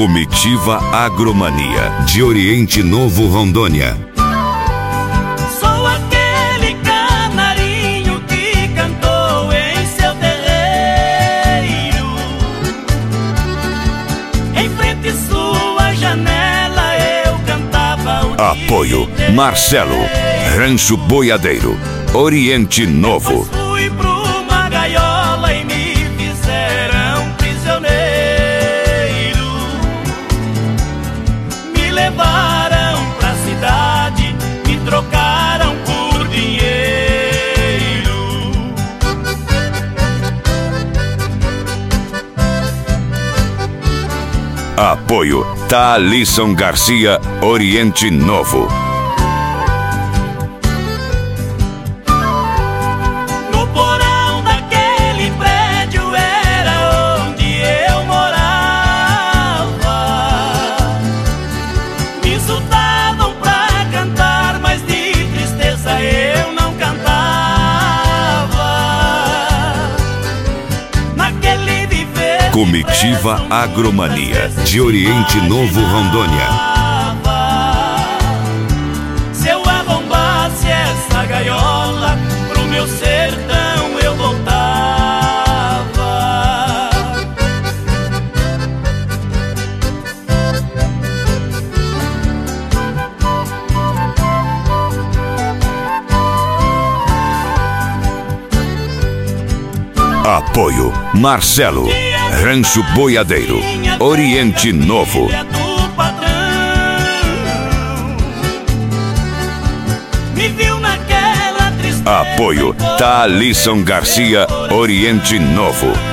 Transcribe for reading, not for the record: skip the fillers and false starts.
Comitiva Agromania, de Oriente Novo, Rondônia. Sou aquele canarinho que cantou em seu terreiro. Em frente à sua janela eu cantava o Apoio Marcelo, Rancho Boiadeiro, Oriente Novo. Fui pra uma gaiola e me fizeram prisioneiro. Me levaram pra cidade, me trocaram por dinheiro. Apoio Thalisson Garcia, Oriente Novo. No porão daquele prédio era onde eu morava. Me insultavam pra cantar, mas de tristeza eu não cantava. Naquele viver Comitiva Agromania, de Oriente Novo, Rondônia. Se eu arrombasse essa gaiola, pro meu sertão eu voltava. Apoio Marcelo, Rancho Boiadeiro, Oriente Novo. Filha do patrão, me viu naquela tristeza. Apoio Thalisson Garcia, Oriente Novo.